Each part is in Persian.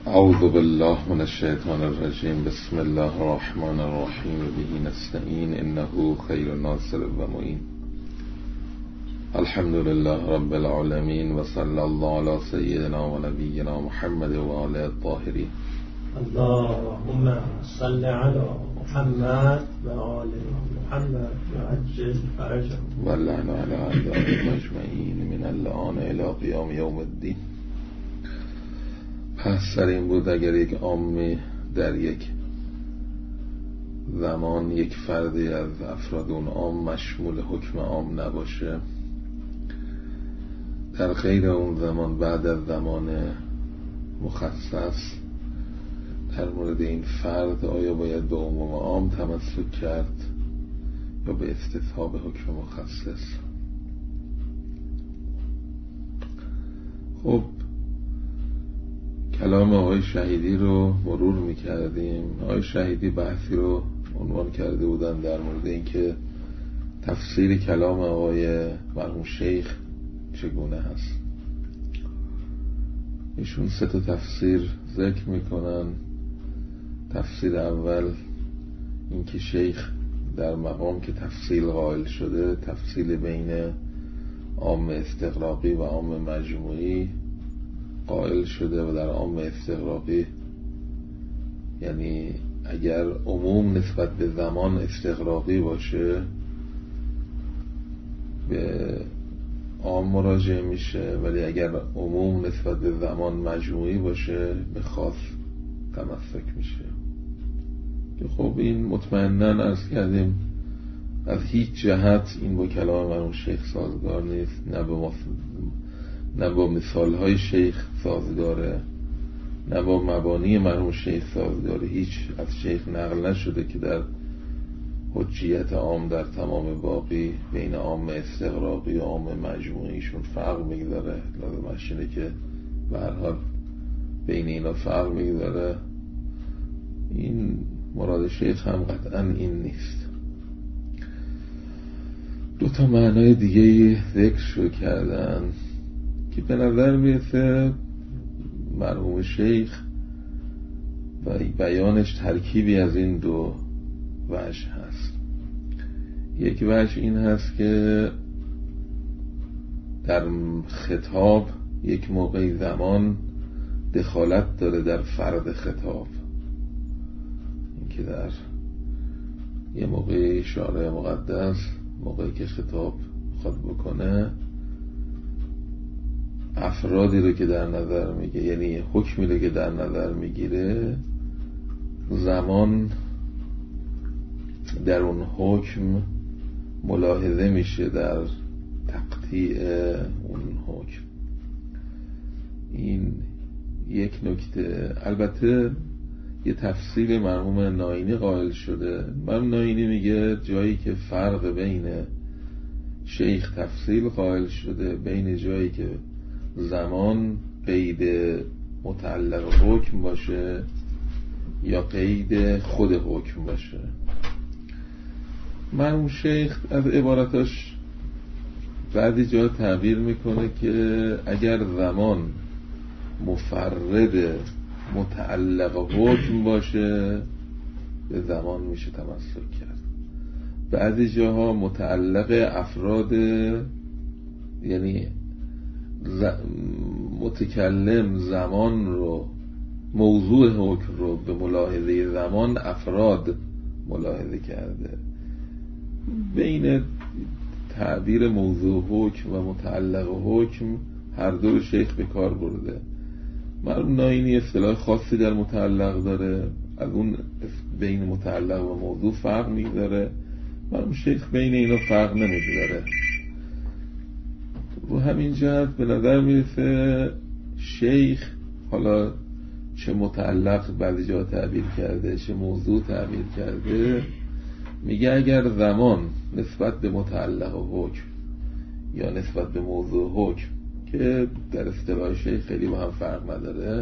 اعوذ بالله من الشیطان الرجیم. بسم الله الرحمن الرحیم. به نستعین انه خیر ناصر و معین. الحمد لله رب العالمین و صلی الله علی سیدنا و نبینا محمد و آله الطاهرین. اللهم صل علی محمد و آل محمد و عجل فرجهم و لعن علی اعدائهم اجمعین من الآن الی قیام یوم الدین. پس سر این بود اگر یک عامی در یک زمان یک فردی از افراد اون عام مشمول حکم عام نباشه، در غیر اون زمان بعد از زمان مخصص در مورد این فرد آیا باید به عموم عام تمسک کرد یا به استصحاب حکم مخصص؟ خب کلام آقای شهیدی رو مرور میکردیم. آقای شهیدی بحثی رو عنوان کرده بودن در مورد اینکه تفسیر کلام آقای مرحوم شیخ چگونه هست. ایشون سه تا تفسیر ذکر میکنن. تفسیر اول اینکه شیخ در مقام که تفصیل قائل شده، تفصیل بین عام استغراقی و عام مجموعی قائل شده و در عام استغراقی یعنی اگر عموم نسبت به زمان استغراقی باشه به عام مراجعه میشه، ولی اگر عموم نسبت به زمان مجموعی باشه به خاص تمسک میشه. که خب این مطمئناً عرض کردیم از هیچ جهت این با کلام مرحوم شیخ سازگار نیست، نه با مثالهای شیخ سازگاره، نه با مبانی مرحوم شیخ سازگاره. هیچ از شیخ نقل نشده که در حجیت عام در تمام باقی بین عام استغراقی و عام مجموعیشون فرق میگذاره. لازمش اینه که به هر حال بین اینا فرق میگذاره. این مراد شیخ هم قطعا این نیست. دو تا معنای دیگه ذکر شو کردن که به نظر میرسه مرحوم شیخ و بیانش ترکیبی از این دو وجه هست. یک وجه این هست که در خطاب یک موقعی زمان دخالت داره در فرد خطاب، اینکه در یه موقعی شارع مقدس موقعی که خطاب خود بکنه افرادی رو که در نظر میگه، یعنی حکمی رو که در نظر میگیره، زمان در اون حکم ملاحظه میشه در تقطیع اون حکم. این یک نکته. البته یه تفسیر مرحوم ناینی قائل شده. مرحوم ناینی میگه جایی که فرق بین شیخ تفصیل قائل شده بین جایی که زمان قید متعلق حکم باشه یا قید خود حکم باشه. مرحوم شیخ از عبارتاش بعضی جا تعبیر میکنه که اگر زمان مفرد متعلق حکم باشه به زمان میشه تمسک کرد. بعضی جاها متعلق افراد، یعنی متکلم زمان رو، موضوع حکم رو به ملاحظه زمان افراد ملاحظه کرده. بین تعبیر موضوع حکم و متعلق حکم هر دو رو شیخ به کار برده. مرحوم ناینی اصطلاح خاصی در متعلق داره، از اون بین متعلق و موضوع فرق میذاره. مرحوم شیخ بین اینا فرق نمیذاره. رو همین جهت به نظر میرسه شیخ حالا چه متعلق بعضی جا تعبیر کرده چه موضوع تعبیر کرده، میگه اگر زمان نسبت به متعلق و حکم یا نسبت به موضوع حکم که در اصطلاح شیخ خیلی با هم فرق نداره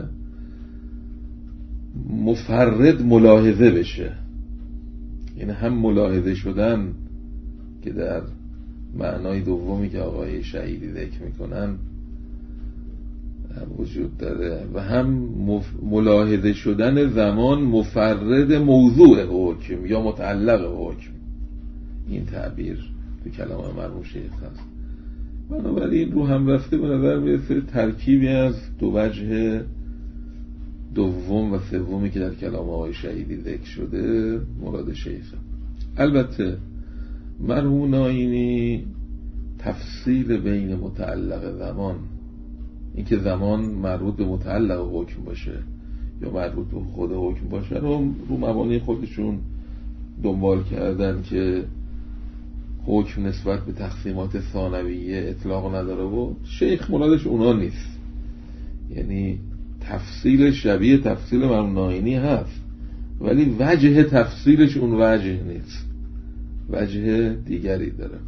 مفرد ملاحظه بشه، این هم ملاحظه شدن که در معنای دومی که آقای شهیدی ذکر میکنن وجود داره و هم ملاحظه شدن زمان مفرد موضوع حکم یا متعلق حکم. این تعبیر تو کلام مرحوم شیخ هست. بنابراین رو هم رفته به نظر میرسه ترکیبی از دو وجه دوم و سومی که در کلام آقای شهیدی ذکر شده مراد شیخه. البته مرحوم ناینی تفصیل بین متعلق زمان، اینکه زمان مربوط به متعلق حکم باشه یا مربوط به خود حکم باشه رو مبانی خودشون دنبال کردن که حکم نسبت به تقسیمات ثانویه اطلاق نداره و شیخ مرادش اونا نیست. یعنی تفصیل شبیه تفصیل مرحوم ناینی هست ولی وجه تفصیلش اون وجه نیست، وجه دیگری داره.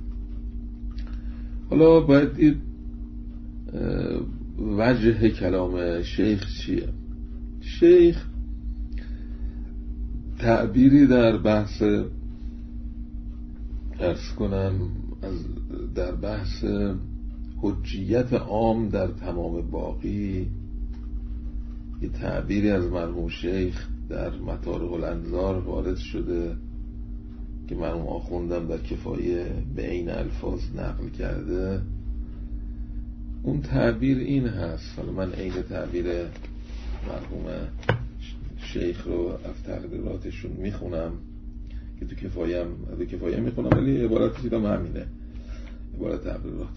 حالا باید دید وجه کلام شیخ چیه. شیخ تعبیری در بحث عرض کنم در بحث حجیت عام در تمام باقی، یه تعبیری از مرحوم شیخ در مطارق الانظار وارد شده که مرحوم آخوندم در کفایه به عین الفاظ نقل کرده. اون تعبیر این هست، حالا من عین تعبیر مرحوم شیخ رو از تقریراتشون میخونم که تو کفایه میخونم ولی عبارت دیدم همینه، عبارت تقریرات.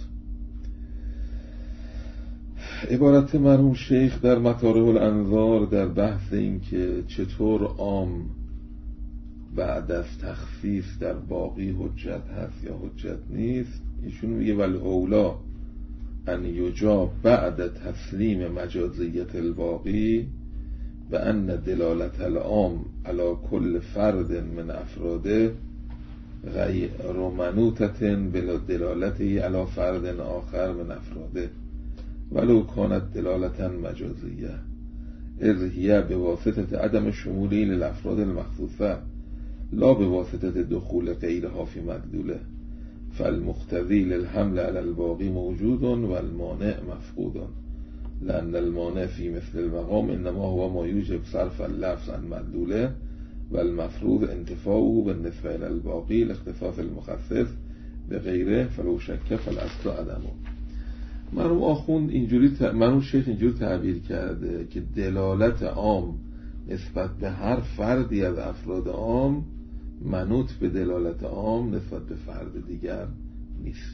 عبارت مرحوم شیخ در مطارق الانظار در بحث این که چطور عام بعد از تخصیص در باقی حجت هست یا حجت نیست، ایشون میگه والاولا ان یجاب بعد تسلیم مجازیت الباقی و ان دلالت العام علی کل فرد من افراده غیر منوطة بلا دلالته علی فرد آخر من افراده ولو کانت دلالتا مجازیه اذ هی بواسطه عدم شمولی للافراد المخصوصه لا بواسطه دخول غیرها فی مدلوله فالمقتضی للحمل علی الباقی موجود والمانع مفقود لأن المانع في مثل المقام انما هو ما يوجب صرف اللفظ عن مدلوله والمفروض انتفاعه بالنسبه الى الباقي لاختصاص المخصص بغیره فلو شک فالاصل عدمه. مرحوم آخوند مرحوم شیخ اینجوری تعبیر کرده که دلالت عام نسبت به هر فردی از افراد عام منوط به دلالت عام نسبت به فرد دیگر نیست.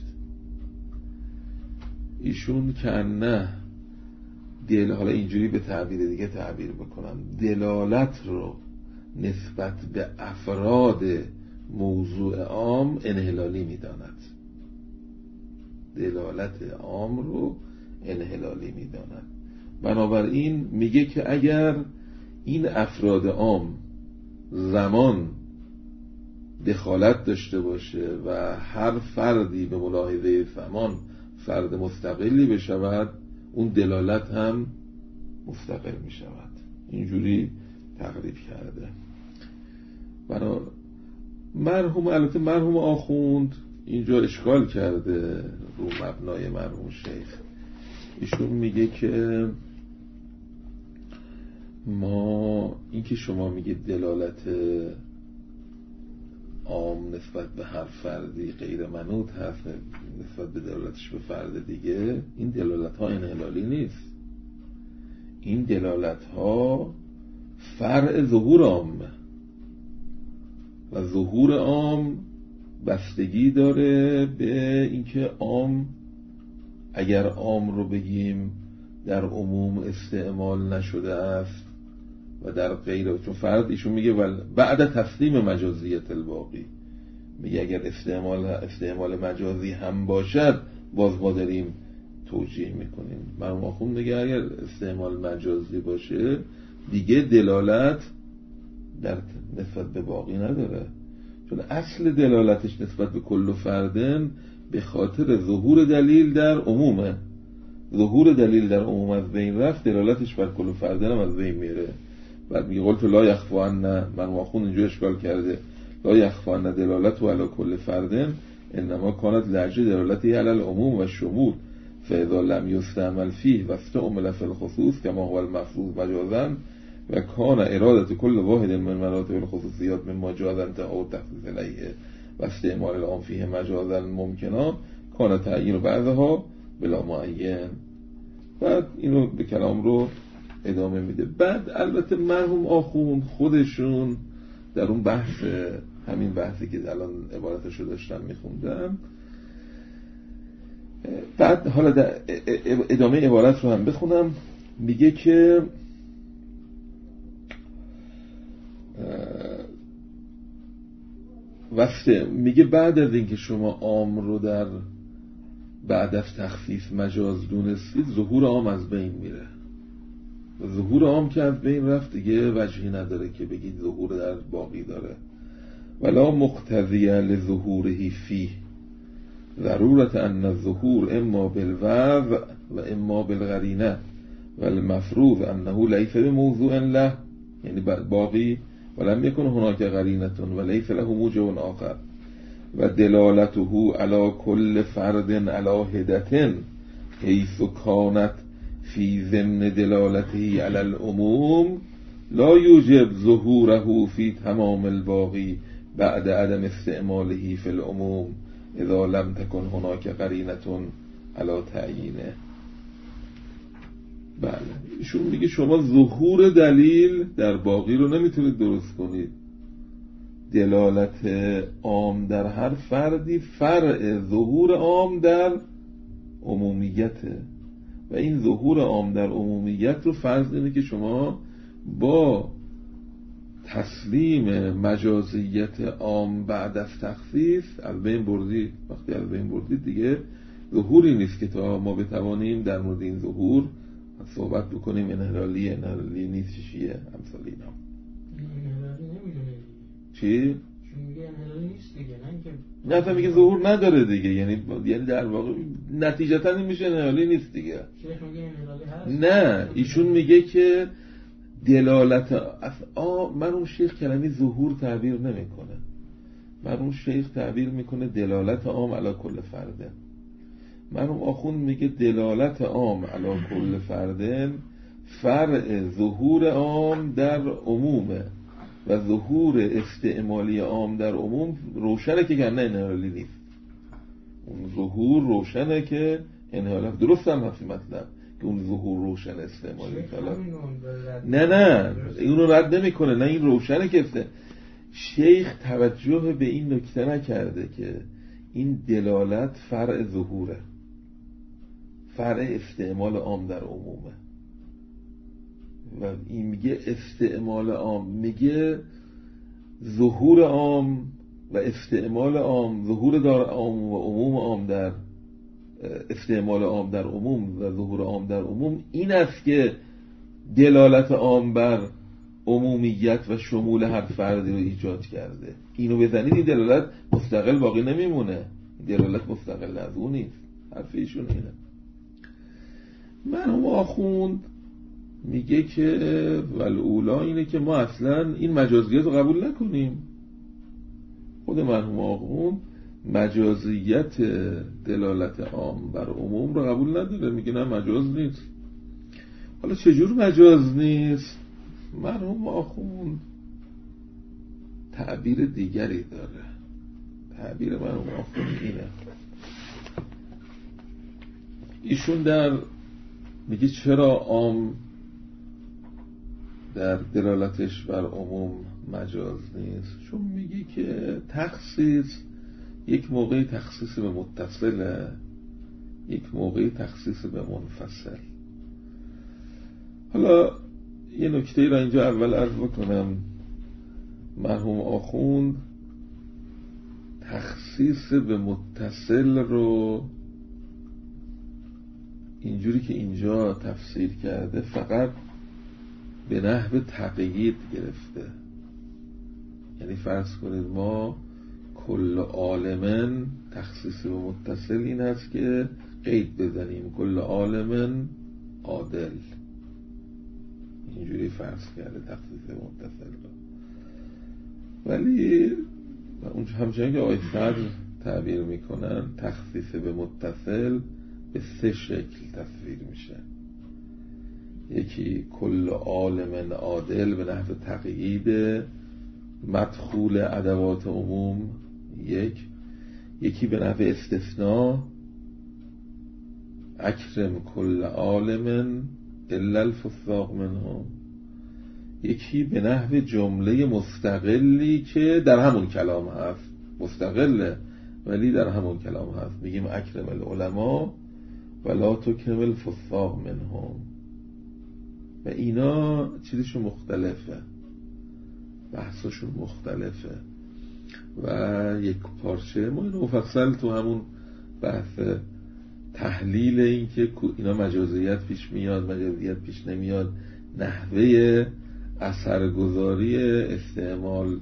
ایشون که نه حالا اینجوری به تعبیر دیگه تعبیر بکنم، دلالت رو نسبت به افراد موضوع عام انحلالی میداند، دلالت عام رو انحلالی میداند. بنابراین میگه که اگر این افراد عام زمان دخالت داشته باشه و هر فردی به ملاحظه زمان فرد مستقلی بشود، اون دلالت هم مستقل می شود. اینجوری تقریب کرده. البته مرحوم آخوند اینجا اشکال کرده رو مبنای مرحوم شیخ. ایشون میگه که این که شما میگید دلالت عام نسبت به هر فردی غیر منوط هست نسبت به دلالتش به فرد دیگه، این دلالت ها انحلالی نیست. این دلالت ها فرع ظهور عامه و ظهور عام بستگی داره به اینکه عام، اگر عام رو بگیم در عموم استعمال نشده است و در غیر، چون فرد ایشون میگه بعد تسلیم مجازیت الباقی، میگه اگر استعمال مجازی هم باشد باز ما داریم توجیه میکنیم. مرحوم آخوند میگه اگر استعمال مجازی باشه دیگه دلالت در نسبت به باقی نداره، چون اصل دلالتش نسبت به کل فردن به خاطر ظهور دلیل در عمومه. ظهور دلیل در عموم از بین رفت، دلالتش بر کل فردن هم از بین میره. بعد میگه قلت لا یخفی ان، من آخوند اینجا اشکال کرده، لا یخفی ان دلالت و علی کل فردن انما کانت لهجه دلالتی علی العموم و شمول فاذا لم یستعمل فیه و استعمل فی الخصوص کما هو المفروض مجازا و کان اراده کل واحد من مراتب الخصوصیات مما جاز انتهاء التخصیص الیه و استعمال العام فیه مجازا ممکنا کان تعیین بعضها بلا معین. بعد اینو به کلام رو ادامه میده. بعد البته مرحوم آخوند خودشون در اون بحث، همین بحثی که الان عبارتشو داشتم میخوندم، بعد حالا در ادامه عبارت رو هم بخونم، میگه که میگه بعد از اینکه شما عام رو در بعد از تخفیف مجاز دونستید، ظهور عام از بین میره. ظهور عام که از بین رفت دیگه وجهی نداره که بگید ظهور در باقی داره. ولا مقتضی لظهوره فیه ضرورت ان الظهور اما بالوضع و اما بالقرینه و المفروض انه لیس بموضوع له، یعنی باقی ولم یکن هناک قرینه و لیس له موجب آخر و دلالته علی کل فرد علی هدة حیث کانت فی ضمن دلالته علی العموم لا یوجب ظهوره فی تمام الباقی بعد عدم استعماله فی العموم اذا لم تکن هناک قرینه علی تعیینه. بله، ایشون میگه شما ظهور دلیل در باقی رو نمیتونید درست کنید. دلالت عام در هر فردی فرع ظهور عام در عمومیته و این ظهور عام در عمومیت رو فرض اینه که شما با تسلیم مجازیت عام بعد از تخصیص از بین بردید. وقتی از بین بردید دیگه ظهوری نیست که تا ما بتوانیم در مورد این ظهور صحبت بکنیم. انحلالی نیست، چیه امثال اینا. چی؟ چون میگه انحلالی نیست دیگه، نه اصلا میگه ظهور نداره دیگه، یعنی در واقع نتیجتا این میشه انحلالی نیست دیگه. شیخ میگه انحلالی هست؟ نه، ایشون میگه که دلالت مرحوم شیخ کلمه ظهور تعبیر نمیکنه. مرحوم شیخ تعبیر میکنه دلالت عام علی کل فرده. مرحوم آخوند میگه دلالت عام علی کل فرده فرع ظهور عام در عمومه و ظهور استعمالی عام در عموم روشنه که کنه انحلالی نیست. اون ظهور روشنه که انحلالی درست هم هستی مطلب که اون ظهور روشن استعمالی نه این رو رد نمی کنه، نه این روشنه که شیخ توجه به این نکته نکرده که این دلالت فرع ظهوره، فرع استعمال عام در عمومه و این میگه استعمال عام، میگه ظهور عام و استعمال عام، ظهور دار عام و عموم عام در استعمال عام در عموم و ظهور عام در عموم این است که دلالت عام بر عمومیت و شمول هر فردی رو ایجاد کرده. اینو بزنید این دلالت مستقل باقی نمیمونه، دلالت مستقل از اون نیست. حرف ایشون اینه. مرحوم آخوند میگه که والاولا اینه که ما اصلا این مجازیت رو قبول نکنیم. خود مرحوم آخوند مجازیت دلالت عام بر عموم رو قبول نداره، میگه نه مجاز نیست. حالا چجور مجاز نیست؟ مرحوم آخوند تعبیر دیگری داره. تعبیر مرحوم آخوند اینه، ایشون در میگه چرا عام در دلالتش بر عموم مجاز نیست؟ چون میگه که تخصیص یک موقعی تخصیص به متصله، یک موقعی تخصیص به منفصل. حالا یه نکته را اینجا اول عرض بکنم. مرحوم آخوند تخصیص به متصل رو اینجوری که اینجا تفسیر کرده فقط به نحو تقیید گرفته. یعنی فرض کنید ما کل عالمن تخصیص به متصل این هست که قید بزنیم کل عالمن عادل، اینجوری فرض کرده تخصیص به متصل رو. ولی همچنین که آقای صدر تعبیر میکنن تخصیص به متصل به 3 شکل تصویر میشه. یکی کل عالم عادل به نحو تقیید مدخول ادوات عموم، یکی به نحو استثناء اکرم کل عالم الا الفساق منهم، یکی به نحو جمله مستقلی که در همون کلام هست، مستقله ولی در همون کلام هست، میگیم اکرم العلماء ولا تکرم الفساق منهم. و اینا چیزشون مختلفه، بحثشون مختلفه و یک پارچه ما اینو مفصل تو همون بحث تحلیل این که اینا مجازیت پیش میاد مجازیت پیش نمیاد، نحوه اثرگذاری استعمال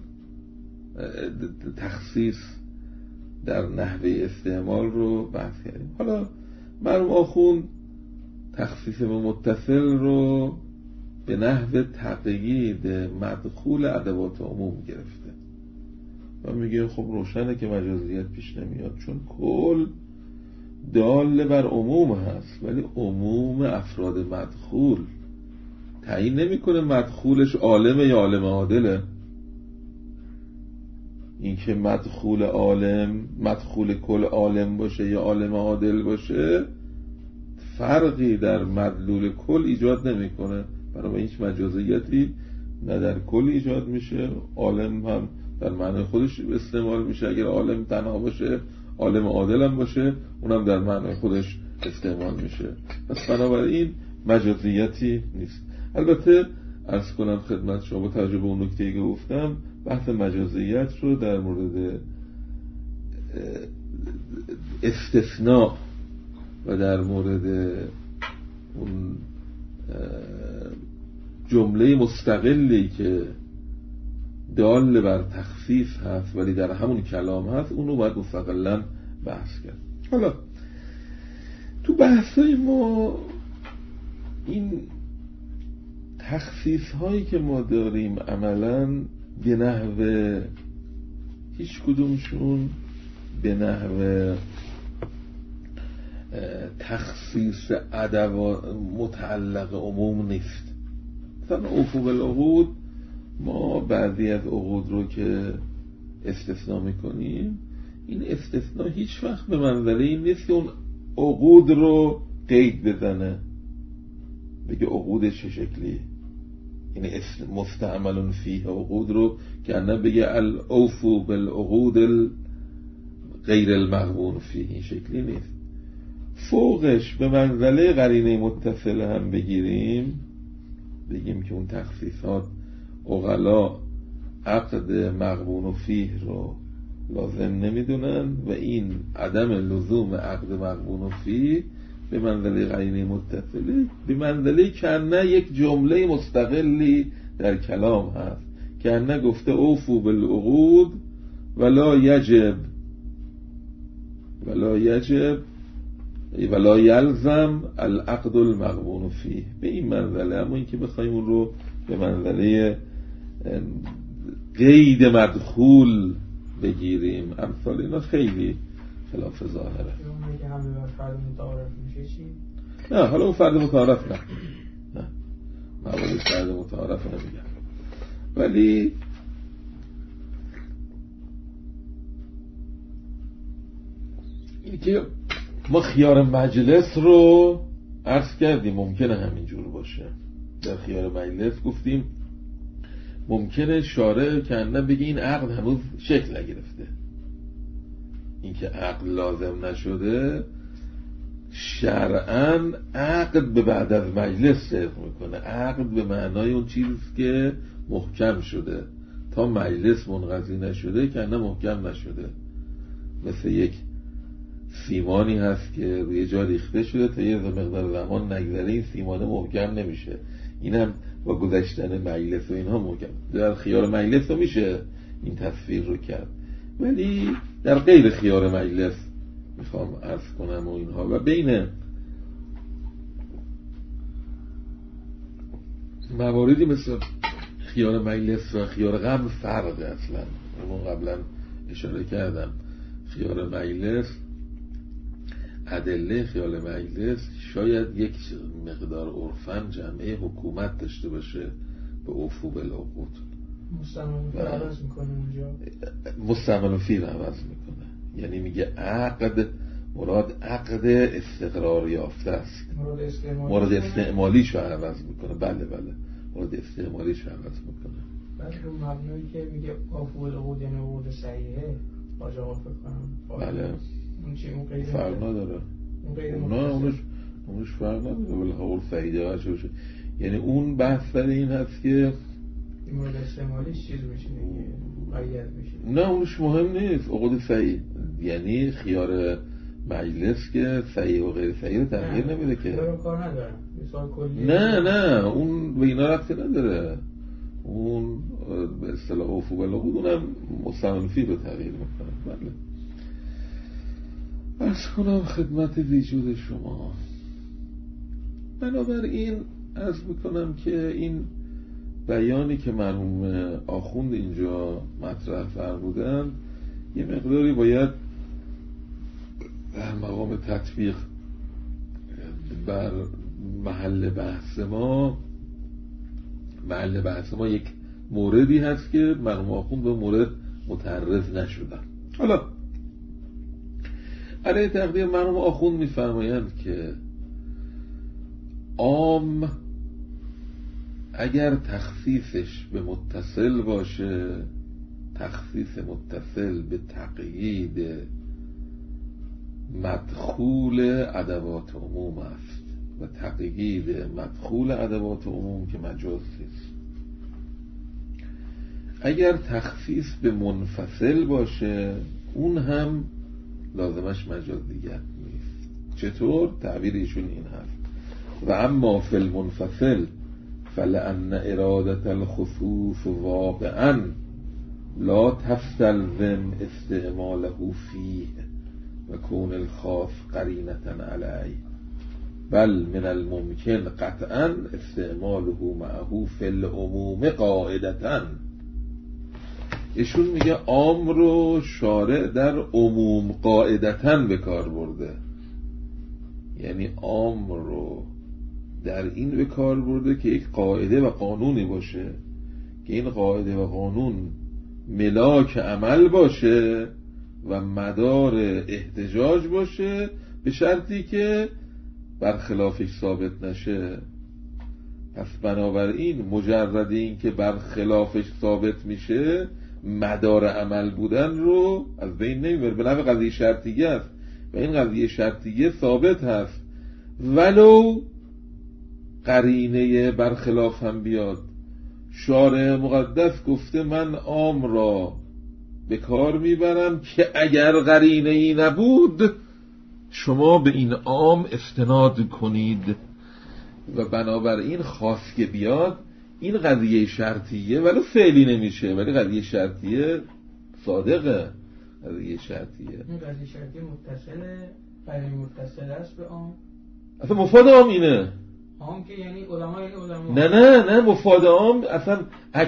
تخصیص در نحوه استعمال رو بحث کردیم. حالا مرحوم آخوند تخصیص به متصل رو به نحو تقیید مدخول ادوات عموم گرفته و میگه خب روشنه که مجازیت پیش نمیاد، چون کل دال بر عموم هست ولی عموم افراد مدخول تعیین نمیکنه مدخولش عالم یا عالم عادله. این که مدخول کل عالم باشه یا عالم عادل باشه فرقی در مدلول کل ایجاد نمیکنه، برای هیچ مجازیتی نه در کل ایجاد میشه، عالم هم در معنی خودش استعمال میشه، اگر عالم تنها باشه عالم عادل هم باشه اونم در معنی خودش استعمال میشه، پس بنابراین مجازیتی نیست. البته عرض کنم خدمت شما با توجه به اون نکته‌ای که گفتم بحث مجازیت رو در مورد استثناء و در مورد اون جمله مستقلی که دال بر تخفیف هست ولی در همون کلام هست اونو باید مستقلا بحث کرد. حالا تو بحثای ما این تخصیص هایی که ما داریم عملا به نحو هیچ کدومشون به نحو تخصیص ادوات متعلق عموم نیست. مثلا اوفو بالعقود ما بعضی از عقود رو که استثناء میکنیم این استثناء هیچ وقت به منزله این نیست که اون عقود رو قید بزنه بگه عقود چه شکلی، یعنی مستعمل فیه عقود رو که نه بگه الاوفو بالعقود غیر المغبون فیه، این شکلی نیست. فوقش به منزله قرینه متصل هم بگیریم بگیم که اون تخصیصات عقلا عقد مغبون فیه رو لازم نمیدونن و این عدم لزوم عقد مغبون فیه به منزله قرینه متصله به منزله کنه یک جمله مستقلی در کلام هست، کنه گفته اوفو بالعقود ولا یجب ولا یلزم العقد المغبون فیه، به این منزله. اما این که بخوایم اون رو به منزله قید مدخول بگیریم امثال اینا خیلی خلاف ظاهره. اونی که همه بر فرد متعارف میشه چی؟ نه حالا اون فرد متعارف نه موارد فرد متعارف نمیگم، ولی این که ما خیار مجلس رو عرض کردیم ممکنه همینجور باشه. در خیار مجلس گفتیم ممکنه شارع کنه بگه این عقد هنوز شکل نگرفته، این که عقد لازم نشده شرعاً عقد به بعد از مجلس صدق میکنه. عقد به معنای اون چیزی که محکم شده، تا مجلس منقضی نشده کنه محکم نشده. مثل یک سیمانی هست که روی جا ریخته شده تا یه مقدار زمان نگذره این سیمانه محکم نمیشه، اینم با گذشتن مجلس و اینها محکم. در خیار مجلس رو میشه این تصویر رو کرد، ولی در غیر خیار مجلس میخوام عرض کنم و اینها. و بین مواردی مثل خیار مجلس و خیار قبل فرق اصلا، من قبلا اشاره کردم. خیار مجلس ادله خیال مجلس شاید یک مقدار عرفاً جمعه حکومت داشته باشه به اوفو بالعقود. مستعمل فیه عوض میکنه اونجا، مستعمل فیه عوض میکنه، یعنی میگه عقد مراد عقد استقرار یافته است، مورد استعمالیش رو عوض میکنه. بله مورد استعمالیش رو عوض میکنه. بعد اون مبنایی که میگه اوفو بالعقود یعنی عقود صحیحه باج آقا فکر کنم. بله اون چی اون قید فرق نداره، اون قید نه اونش فرق نداره، ولی قول فایده ها چه، یعنی اون بحث در این هست که این مورد استعمالیش چیز میشه دیگه، قید میشه. نه اونش مهم نیست. عقود صحیح یعنی خیار مجلس که صحیح و غیر صحیح رو تغییر نمیده که، کار نداره مثال کلی. نه اون به اینا ربطی نداره. اون به اصطلاح اوفو بالعقود اونم مستعمل فیه رو تغییر میکنه. بله عرض کنم خدمت وجود شما، بنابراین عرض میکنم که این بیانی که مرحوم آخوند اینجا مطرح فرمودن یه مقداری باید در مقام تطبیق بر محل بحث ما یک موردی هست که مرحوم آخوند به مورد متعرض نشدن. حالا علیه تقدیر مرحوم آخوند میفرمایند که عام اگر تخصیصش به متصل باشه، تخصیص متصل به تقیید مدخول ادوات عموم است و تقیید مدخول ادوات عموم که مجاز است. اگر تخصیص به منفصل باشه اون هم لازمش مجازیت نیست. چطور؟ تعبیر ایشون این هست: و اما فی المنفصل فلأن ارادة الخصوص واقعا لا تستلزم استعماله فيه و کون الخاص قرینة علیه بل من الممکن قطعا استعماله معه فی العموم قاعدة. ایشون میگه عام رو شارع در عموم قاعدتاً به کار برده، یعنی عام رو در این به کار برده که یک قاعده و قانونی باشه که این قاعده و قانون ملاک عمل باشه و مدار احتجاج باشه، به شرطی که برخلافش ثابت نشه. پس بنابراین مجرد این که برخلافش ثابت میشه مدار عمل بودن رو از بین نمیبره. به نحو قضیه شرطیه است و این قضیه شرطیه ثابت هست ولو قرینه برخلاف هم بیاد. شارع مقدس گفته من عام را به کار میبرم که اگر قرینه ای نبود شما به این عام استناد کنید و بنابراین خاص که بیاد این قضیه شرطیه ولو فعلی نمیشه، ولی قضیه شرطیه صادقه. قضیه شرطیه این قضیه شرطیه متصله، قرینه متصله است به عام. اصلا مفاد عام اینه، عام که یعنی علما نه مفاد عام اصلا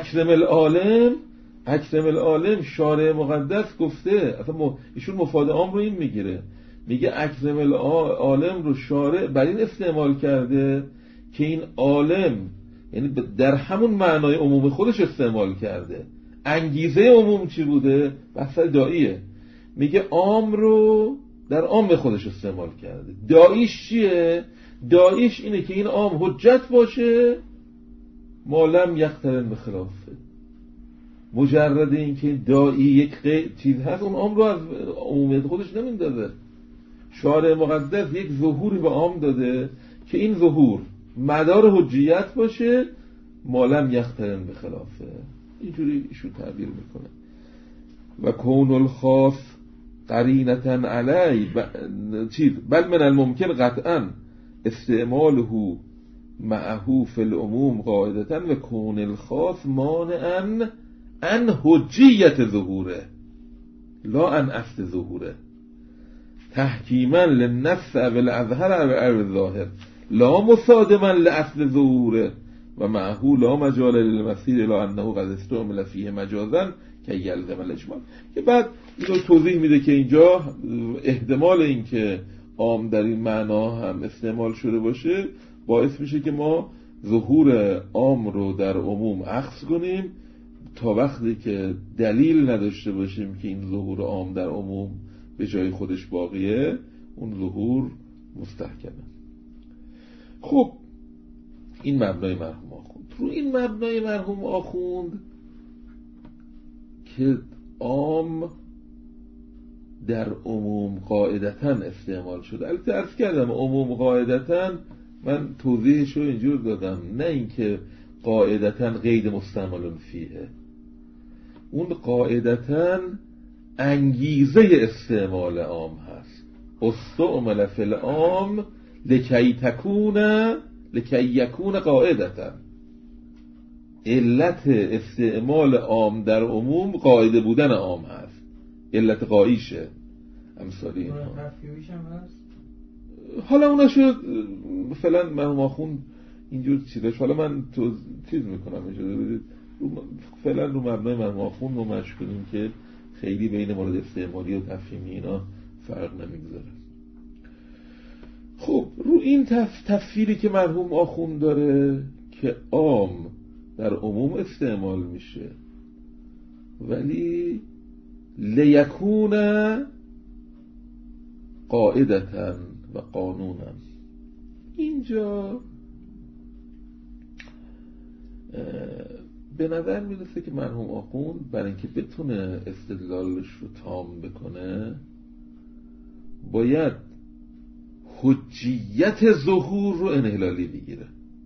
اکرم العالم شارع مقدس گفته، اصلا ایشون مفاد عام رو این میگیره، میگه اکرم العالم رو شارع بر این استعمال کرده که این عالم یعنی در همون معنای عموم خودش استعمال کرده. انگیزه عموم چی بوده؟ بحث داعیه. میگه عام رو در عام خودش استعمال کرده. داعیش چیه؟ داعیش اینه که این عام حجت باشه ما لم یقترن به خلافه. مجرد این که داعی یک چیز هست اون عام رو از عمومیت خودش نمیندازه. شارع مقدس یک ظهوری به عام داده که این ظهور مدار حجیت باشه ما لم یقترن به خلافه. اینجوری ایشون تعبیر میکنه. و کون الخاص قرینة علی بل من الممکن قطعا استعماله معه فی العموم قاعدة و کون الخاص مانعا عن حجیت ظهوره لا عن اصل ظهوره تحکیما للنفس او الاظهر او الظاهر لا مصادما لاصل ظهوره و معه لا مجال للمسیر الا انه قد استعمل فیه مجازا که یلزم الاجمال. که بعد اینو توضیح میده که اینجا احتمال این که عام در این معنا هم استعمال شده باشه باعث میشه که ما ظهور عام رو در عموم اخذ کنیم تا وقتی که دلیل نداشته باشیم که این ظهور عام در عموم به جای خودش باقیه اون ظهور مستحکمه. خب این مبنای مرحوم آخوند. رو این مبنای مرحوم آخوند که عام در عموم قاعدتاً استعمال شده، البته عرض کردم عموم قاعدتاً من توضیحش رو اینجور دادم، نه اینکه قاعدتاً قید مستعمل فیه، اون قاعدتاً انگیزه استعمال عام هست. استعمل فی العام لکی یکون قاعدتاً، علت استعمال عام در عموم قاعده بودن عام هست، علت قایشه امثالی اینها. حالا اونا شد فعلا مرحوم آخوند اینجور چیزاش، حالا من چیز میکنم اجازه بدید فعلا رو مبنای مرحوم آخوند رو مشق کنیم که خیلی بین مورد استعمالی و تفهیمی اینا فرق نمیگذاره. خب رو این تفسیری که مرحوم آخوند داره که عام در عموم استعمال میشه ولی لیکون قاعدتاً و قانوناً، اینجا به نظر میرسه که مرحوم آخوند برای اینکه بتونه استدلالش رو تام بکنه باید حجیت ظهور رو انحلالی بگیره.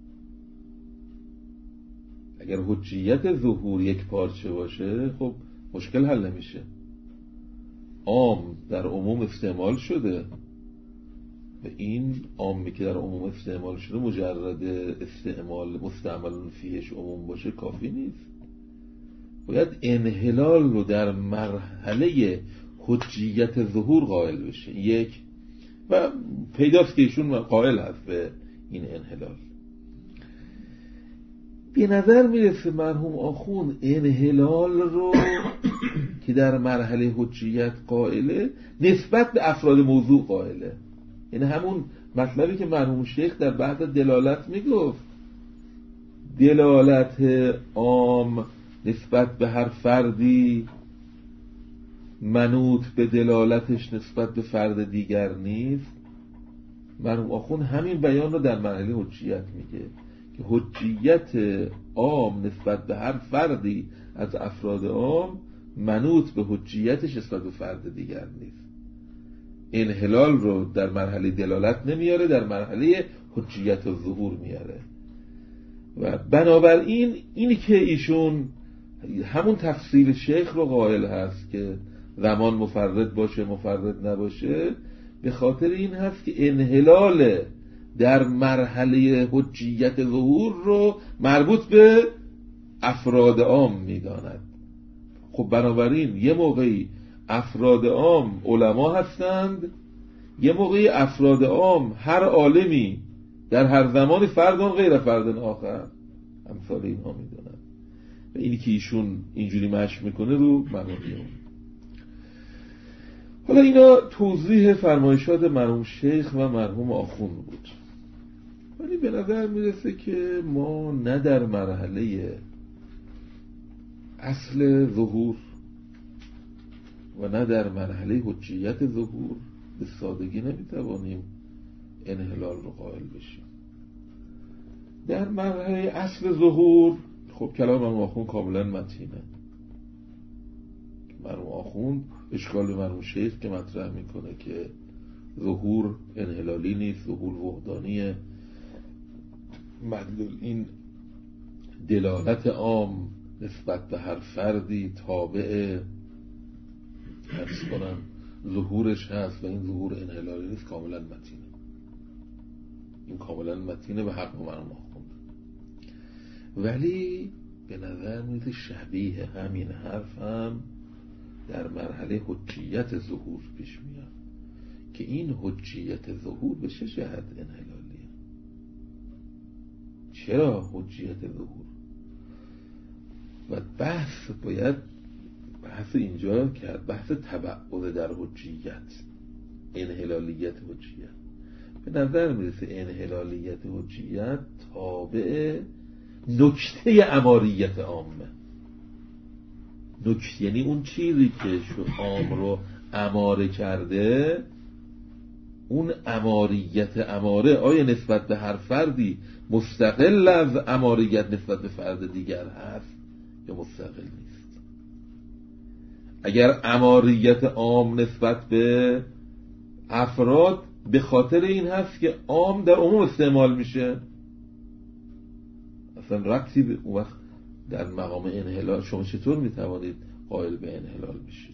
اگر حجیت ظهور یک پارچه باشه خب مشکل حل نمیشه. عام در عموم استعمال شده و این عامی که در عموم استعمال شده مجرد استعمال مستعمل فیهش عموم باشه کافی نیست، باید انحلال رو در مرحله حجیت ظهور قائل بشه یک، و پیداست که ایشون قائل هست به این انحلال. به نظر میرسه مرحوم آخوند انحلال رو که در مرحله حجیت قائله نسبت به افراد موضوع قائله، یعنی همون مطلبی که مرحوم شیخ در بحث دلالت میگفت، دلالت عام نسبت به هر فردی منوط به دلالتش نسبت به فرد دیگر نیست. مرحوم آخوند همین بیان رو در مرحله حجیت میگه که حجیت عام نسبت به هر فردی از افراد عام منوط به حجیتش نسبت به فرد دیگر نیست. انحلال رو در مرحله دلالت نمیاره، در مرحله حجیت و ظهور میاره. و بنابراین اینی که ایشون همون تفصیل شیخ رو قائل هست که زمان مفرد باشه مفرد نباشه، به خاطر این هست که انحلال در مرحله حجیت ظهور رو مربوط به افراد عام میداند. خب بنابراین یه موقعی افراد عام علما هستند، یه موقعی افراد عام هر عالمی در هر زمانی فردان غیر فردان آخر، امثال اینها میدونند. و اینی که ایشون اینجوری مشق میکنه رو مبانی اون. حالا اینا توضیح فرمایشات مرحوم شیخ و مرحوم آخوند بود، ولی به نظر میرسه که ما نه در مرحله اصل ظهور و نه در مرحله حجیت ظهور به سادگی نمیتوانیم انحلال رو قائل بشیم. در مرحله اصل ظهور خب کلام مرحوم آخوند کاملا متینه. مرحوم آخوند اشکال مرحوم شیخ که مطرح میکنه که ظهور انحلالی نیست، ظهور وحدانیه، مدلول این دلالت عام نسبت به هر فردی تابع حدث کنم ظهورش هست و این ظهور انحلالی نیست، کاملا متینه. این کاملا متینه به حق مرحوم آخوند. ولی به نظر میاد شبیه همین حرف هم در مرحله حجیت ظهور پیش میاد که این حجیت ظهور به چه جهت انحلالیه؟ چرا حجیت ظهور؟ و بحث اینجا کرد، بحث تبعض در حجیت. انحلالیت حجیت. به نظر میرسه انحلالیت حجیت تابع نکته اماریت عامه. نکته یعنی اون چیزی که عام رو اماره کرده، اون اماریت اماره آیا نسبت به هر فردی مستقل از اماریت نسبت به فرد دیگر هست یا مستقل نیست؟ اگر اماریت عام نسبت به افراد به خاطر این هست که عام در عموم استعمال میشه، اصلا ربطی به اون وقت در مقام انحلال شما چطور میتوانید قائل به انحلال بشید؟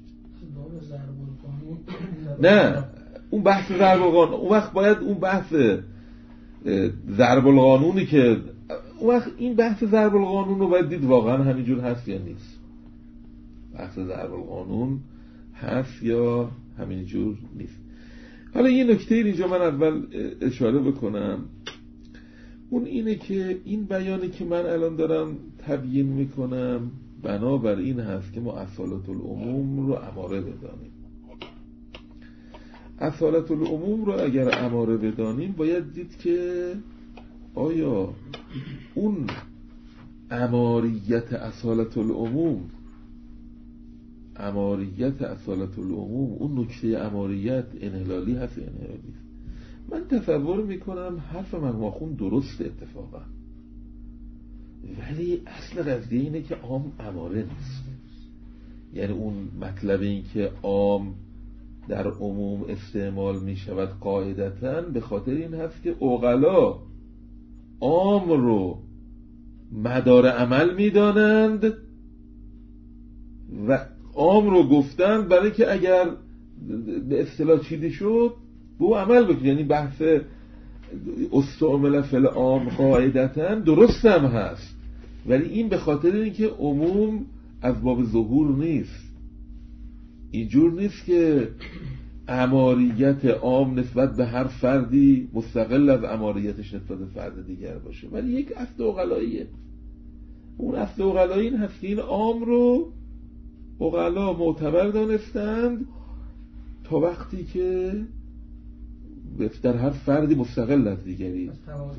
نه اون بحث ضرب القانون، اون وقت باید اون بحث ضرب القانونی که اون وقت این بحث ضرب القانون رو باید دید واقعا همینجور هست یا نیست. بحث ضرب القانون هست یا همینجور نیست. حالا یه نکته اینجا من اول اشاره بکنم، اون اینه که این بیانی که من الان دارم تبیین میکنم بنابر این هست که ما اصالت العموم رو اماره بدانیم. اصالت العموم رو اگر اماره بدانیم باید دید که آیا اون اماریت اصالت العموم، اماریت اصالت العموم، اون نکته اماریت انحلالی هست یا انحلالی نیست؟ من تصور میکنم حرف مرحوم آخوند درسته اتفاقا، ولی اصل قضیه اینه که عام اماره نیست. یعنی اون مطلب این که عام در عموم استعمال می شود قاعدتاً به خاطر این هست که عقلا عام رو مدار عمل می دانند و عام رو گفتند برای که اگر به اصطلاح چیدی شد به او عمل بکنید. یعنی بحث استعمل فی العام قاعدتاً درست هم هست، ولی این به خاطر اینکه عموم از باب ظهور نیست. اینجور نیست که اماریت عام نسبت به هر فردی مستقل از اماریتش نسبت به فرد دیگر باشه، ولی یک اصل عقلاییه. اون اصل عقلایی این هست که این عام رو عقلا معتبر دانستند تا وقتی که در هر فردی مستقل از دیگری.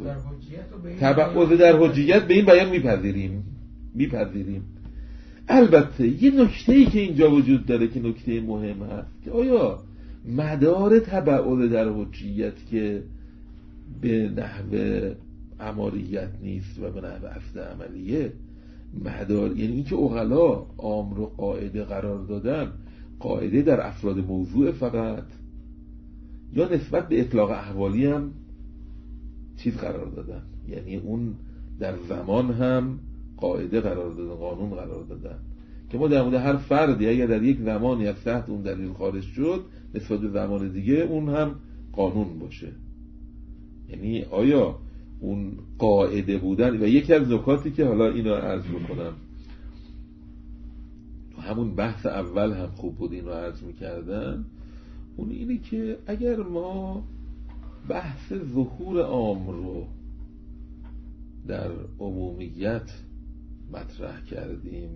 تبعض در حجیت به این بیان میپذیریم. البته یه نکته‌ای که اینجا وجود داره که نکته مهم هست که آیا مدار تبعض در حجیت که به نحو اماریت نیست و به نحو اصل عملیه، مدار یعنی این که عقلا عام رو قاعده قرار دادن، قاعده در افراد موضوع فقط، یا نسبت به اطلاق احوالی هم چیز قرار دادن، یعنی اون در زمان هم قاعده قرار دادن، قانون قرار دادن که ما در مورد هر فردی اگر در یک زمانی از تحت اون دلیل خارج شد نسبت به زمان دیگه اون هم قانون باشه. یعنی آیا اون قاعده بودن و یکی از نکاتی که حالا اینو عرض بکنم تو همون بحث اول هم خوب بود اینو عرض میکردن، اون اینه که اگر ما بحث ظهور عام رو در عمومیت مطرح کردیم،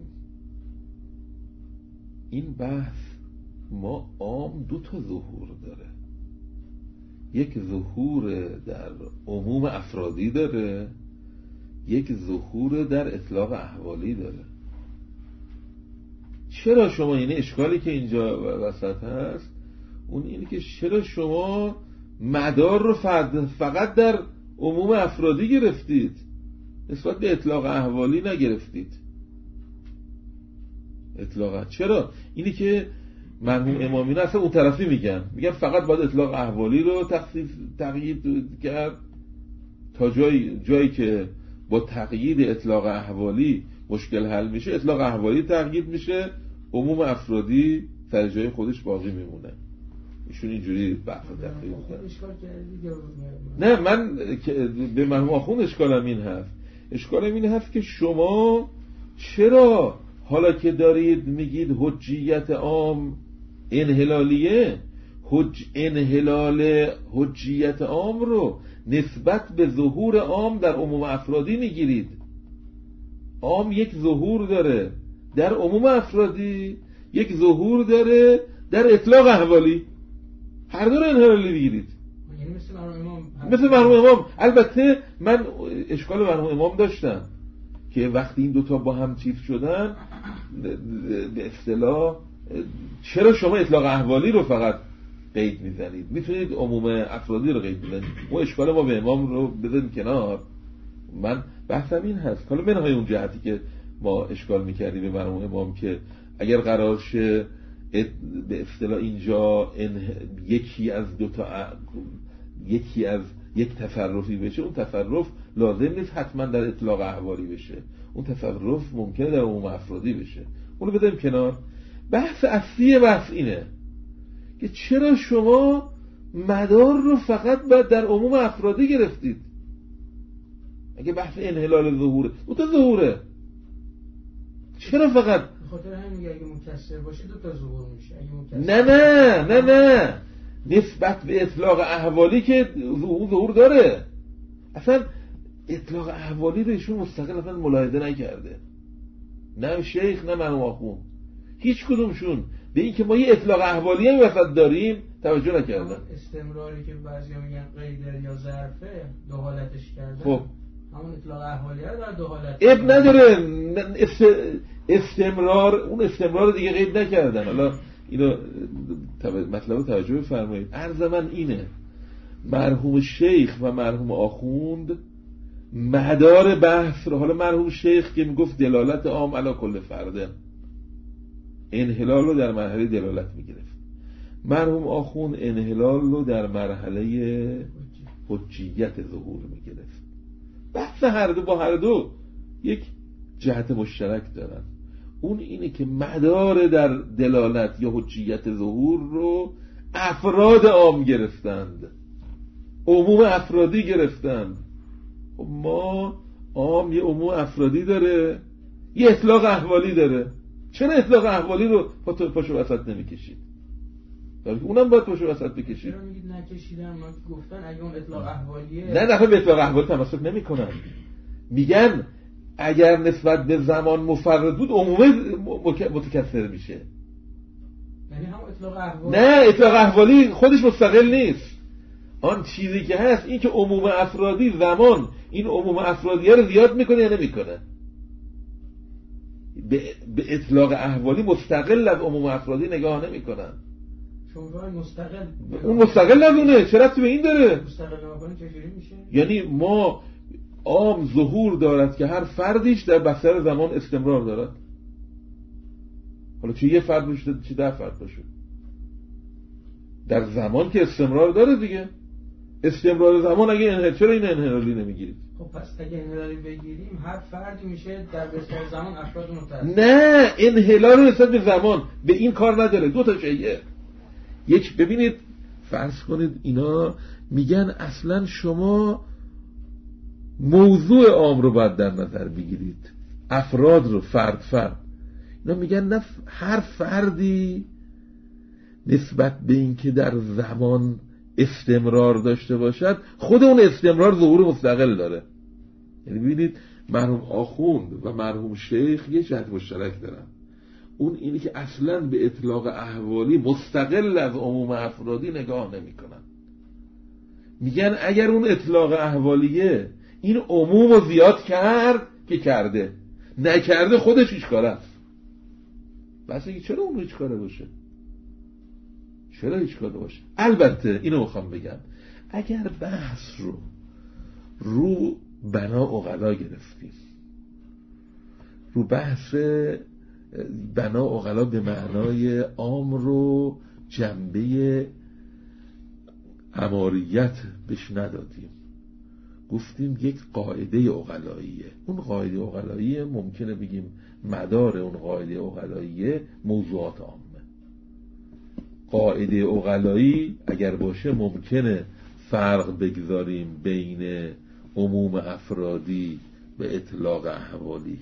این بحث ما عام دو تا ظهور داره، یک ظهور در عموم افرادی داره، یک ظهور در اطلاق احوالی داره. چرا شما، یعنی اشکالی که اینجا وسط هست اون اینه که چرا شما مدار رو فقط در عموم افرادی گرفتید نسبت به اطلاق احوالی نگرفتید؟ اطلاقا چرا؟ اینی که مرحوم امامی اصلا اون طرفی میگن فقط باید اطلاق احوالی رو تقیید کرد تا جایی که با تقیید اطلاق احوالی مشکل حل میشه، اطلاق احوالی تقیید میشه، عموم افرادی سر جای خودش باقی میمونه. ایشون اینجوری بحث تقیید نه، من به مرحوم آخوند اشکالم این هست که شما چرا حالا که دارید میگید حجیت عام انحلالیه، انحلال حجیت عام رو نسبت به ظهور عام در عموم افرادی میگیرید. عام یک ظهور داره در عموم افرادی، یک ظهور داره در اطلاق احوالی. هر دو رو انحلالی بگیرید. یعنی مثل مرحوم امام. البته من اشکال مرحوم امام داشتم که وقتی این دوتا با هم چیز شدن، به اصطلاح چرا شما اطلاق احوالی رو فقط قید میزنید؟ میتونید عموم افرادی رو قید بزنید. اون اشکال ما به امام رو بذاریم کنار. من بحثم این هست، حالا منهای اون جهتی که ما اشکال میکردیم به مرحوم امام که اگر قرار شه به اصطلاح اینجا یکی از دوتا یکی از یک تصرفی بشه، اون تصرف لازم نیست حتما در اطلاق احوالی بشه، اون تصرف ممکنه در عموم افرادی بشه. اونو بذاریم کنار. بحث اصلی بحث اینه که چرا شما مدار رو فقط در عموم افرادی گرفتید؟ اگه بحث انحلال ظهوره، اون تا ظهوره، چرا فقط؟ خاطر همین میگه اگه مکسر باشه دو تا ظهور میشه. اگه مکسر نه نسبت به اطلاق احوالی که ظهور داره. اصلا اطلاق احوالی رو ایشون مستقل اصلا ملاحظه نکرده، نه شیخ نه مرحوم آخوند، هیچ کدومشون به این که ما یه اطلاق احوالی هم وسط داریم توجه نکردن. استمراری که بعضیا میگن قیدر یا ظرفه دو حالتش کردن، خب همون اطلاق احوالی رو در دو حالت اب نداره. استمرار، اون استمرار دیگه قید نکردن. حالا اینو مطلب توجه بفرمایید. عرض من اینه، مرحوم شیخ و مرحوم آخوند مدار بحث رو، حالا مرحوم شیخ که میگفت دلالت عام علی کل فرد، انحلال رو در مرحله دلالت میگرفت، مرحوم آخوند انحلال رو در مرحله حجیت ظهور میگرفت. بحث هر دو با هر دو یک جهت مشترک دارن، اون اینه که مدار در دلالت یا حجیت ظهور رو افراد عام گرفتند، عموم افرادی گرفتند. ما عام یه عموم افرادی داره، یه اطلاق احوالی داره. چرا اطلاق احوالی رو پاشو وسط نمیکشید؟ اونم باید پاشو وسط بکشید. چرا میگید نکشیدن؟ ما گفتن اگه اون اطلاق احوالیه نه دفعه به اطلاق احوالی تمسک نمیکنن، میگن اگر نسبت به زمان مفرد بود عموم متکثر میشه. یعنی هم اطلاق احوالی؟ نه اطلاق احوالی خودش مستقل نیست. آن چیزی که هست این که عموم افرادی زمان این عموم افرادیه رو زیاد میکنه یا نمیکنه. به اطلاق احوالی مستقل از عموم افرادی نگاه نمیکنن. شما مستقل اون مستقل نمونه، چه ربطی به این داره؟ مستقل نمونه چجوری میشه؟ یعنی ما عام ظهور دارد که هر فردیش در بستر زمان استمرار دارد. حالا چه یه فرد باشه چه 10 فرد باشه، در زمان که استمرار داره دیگه. استمرار زمان اگه چرا این انحلالی نمیگیرید؟ خب پس اگه انحلالی بگیریم هر فردی میشه در بستر زمان افراد متعدد. نه انحلال نسبت به زمان به این کار نداره. دو تا شیء. یک ببینید، فرض کنید اینا میگن اصلا شما موضوع عام رو باید در نظر بگیرید، افراد رو فرد. اینا میگن نه هر فردی نسبت به این که در زمان استمرار داشته باشد خود اون استمرار ظهور مستقل داره. یعنی ببینید مرحوم آخوند و مرحوم شیخ یه جهت مشترک دارن، اون اینه که اصلا به اطلاق احوالی مستقل از عموم افرادی نگاه نمی کنن. میگن اگر اون اطلاق احوالیه این عموم رو زیاد کرد که کرده، نکرده خودش هیچ کاره است. بس اینکه چرا اون هیچ کاره باشه؟ چرا هیچ کاره باشه؟ البته اینو میخوام بگم، اگر بحث رو بنا عقلا گرفتیم، رو بحث بنا عقلا به معنای عام رو جنبه اماریت بهش ندادیم، گفتیم یک قاعده عقلاییه. اون قاعده عقلاییه ممکنه بگیم مدار اون قاعده عقلاییه موضوعات عامه. قاعده عقلایی اگر باشه ممکنه فرق بگذاریم بین عموم افرادی و اطلاق احوالی،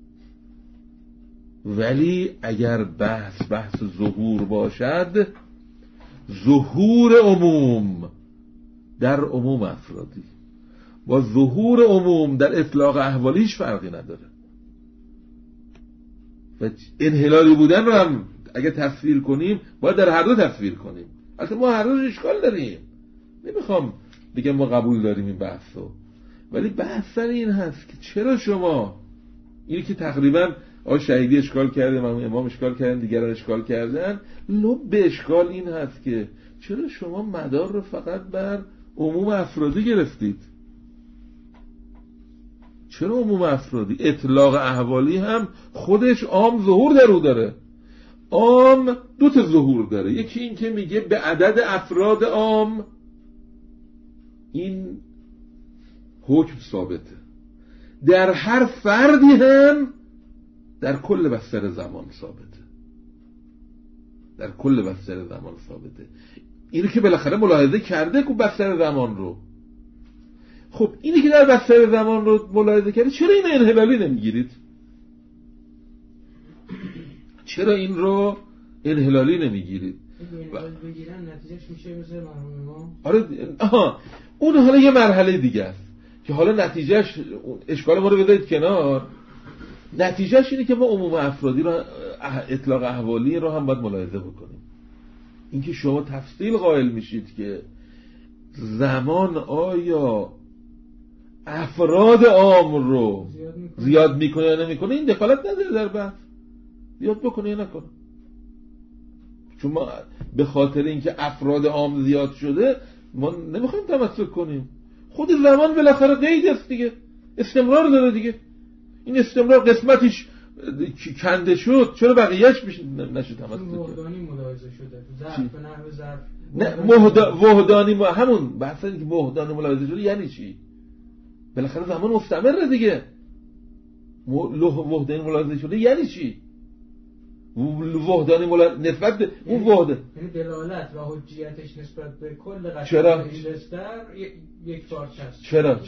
ولی اگر بحث ظهور باشد، ظهور عموم در عموم افرادی با ظهور عموم در اطلاق احوالی هیچ فرقی نداره. و انحلالی بودن رو هم اگر تصویر کنیم باید در هر دو تصویر کنیم. البته ما هر روز اشکال داریم، نمیخوام بگم ما قبول داریم این بحثو، ولی بحث این هست که چرا شما اینی که تقریبا آقای شهیدی اشکال کرده، امام اشکال کردن، دیگران اشکال کردن، لب به اشکال این هست که چرا شما مدار رو فقط بر عموم افرادی گرفتید؟ چرا عموم افرادی؟ اطلاق احوالی هم خودش عام ظهور در او داره. عام دو تا ظهور داره، یکی این که میگه به عدد افراد عام این حکم ثابته، در هر فردی هم در کل بستر زمان ثابته، در کل بستر زمان ثابته. اینو که بالاخره ملاحظه کرده که بستر زمان رو، خب اینی که در بستر زمان رو ملاحظه کرده، چرا این انحلالی نمیگیرید؟ چرا این رو انحلالی نمیگیرید؟ بگیرن نتیجهش میشه مثل مرحوم امام. آره اون حالا یه مرحله دیگه است که حالا نتیجهش، اشکال ما رو بذارید کنار، نتیجهش اینه که ما عموم افرادی رو، اطلاق احوالی رو هم باید ملاحظه بکنیم. اینکه شما تفصیل قائل میشید که زمان آیا افراد عام رو زیاد میکنه یا نمیکنه، این دخالت نداره در بحث، زیاد بکنه یا نکنه. چون ما به خاطر اینکه افراد عام زیاد شده ما نمیخوایم تمسک کنیم. خود زمان بالاخره قید است دیگه، استمرار داره دیگه. این استمرار قسمتش کنده شد، چرا بقیهش نشه تمسک کنیم؟ وحدانی ملاحظه شده، ظرف به نحو ظرف. نه وحدانی همون بحثی که وحدانی ملاحظه شده یعنی چی؟ بالاخره زمان مستمره دیگه. وحدانی ملاحظه شده یعنی چی؟ وحدانی نسبت به اون وحده، یعنی دلالت و حجیتش نسبت به کل چرا؟ دستر یک پارچه است.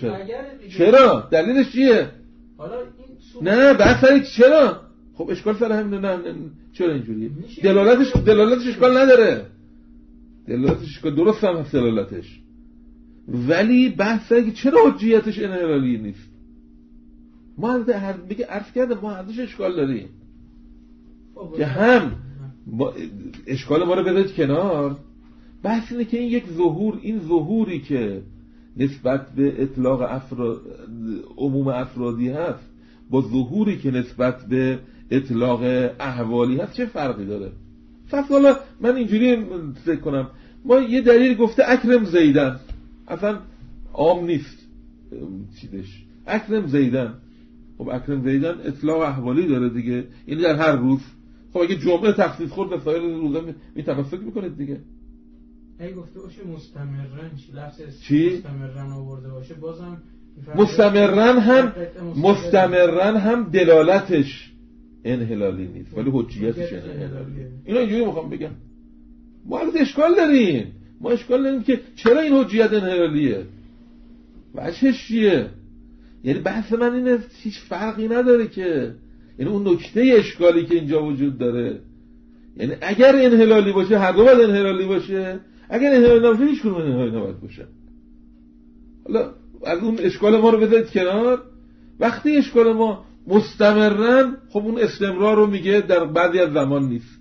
چرا؟ دلیلش چیه؟ حالا این نه بحثی چرا؟ خب اشکال سر همین. نه چرا اینجوریه؟ دلالتش اشکال نداره، دلالتش اشکال درست هم هست دلالتش، ولی بحثی که چرا حجیتش انحلالی نیست. ما میگه عرض کردم ما ارزش اشکال داریم که هم اشکال ما رو بذارید کنار. بحث اینه که این یک ظهور، این ظهوری که نسبت به اطلاق عموم افرادی هست با ظهوری که نسبت به اطلاق احوالی هست چه فرقی داره؟ حالا من اینجوری فکر کنم، ما یه دلیل گفته اکرم زیدن، اصلا عام نیست چیزش، اکرم زیدن. خب اکرم زیدن اطلاق احوالی داره دیگه، یعنی در هر روز. خب اگه جمعه تخصیص خورد به سایر روزا میتمسک میکنید دیگه. اگه گفته باشه مستمرن، لفظ چی؟ مستمرن آورده باشه، بازم مستمرن هم دلالتش انحلالی نیست ولی حجیتش انحلالیه. اینا اینجوری میخوام بگم. ما اشکال داریم که چرا این حجیت انحلالیه، وجهش چیه؟ یعنی بحث من اینه هیچ فرقی نداره که، یعنی اون نکته اشکالی که اینجا وجود داره، یعنی اگر انحلالی باشه هر دو باید انحلالی باشه، اگر انحلالی نباشه هیچ کدوم انحلالی نباید باشه. حالا از اون اشکال ما رو بذارید کنار. وقتی اشکال ما مستمرن، خب اون استمرار رو میگه در بعضی از زمان نیست.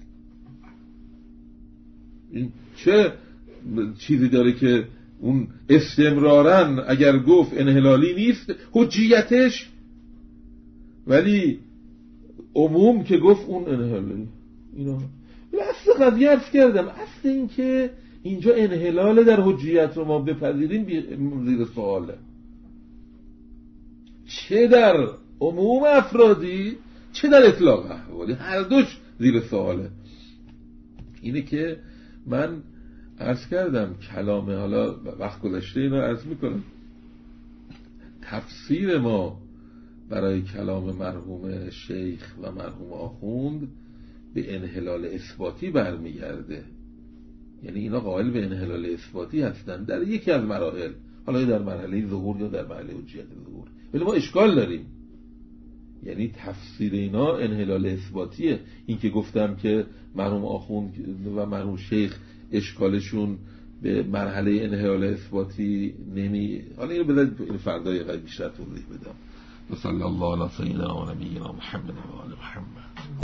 این چه چیزی داره که اون استمرارن اگر گفت انحلالی نیست حجیتش، ولی عموم که گفت اون انحلالی. اینا اصل قضیه عرض کردم، اصل این که اینجا انحلال در حجیت رو ما بپذیریم زیر سواله، چه در عموم افرادی چه در اطلاق احوالی، هر دوش زیر سواله. اینه که من عرض کردم کلامه، حالا وقت گذشته اینو عرض میکنم، تفسیر ما برای کلام مرحوم شیخ و مرحوم آخوند به انحلال اثباتی برمیگرده. یعنی اینا قائل به انحلال اثباتی هستن در یکی از مراحل، حالا در مرحله ظهور یا در مرحله حجیت ظهور، ولی ما اشکال داریم. یعنی تفسیر اینا انحلال اثباتیه. این که گفتم که مرحوم آخوند و مرحوم شیخ اشکالشون به مرحله انحلال اثباتی حالا اینو بذارید فردای بیشتر توضیح بدم. صلی الله علی سیدنا و نبینا محمد و آل محمد.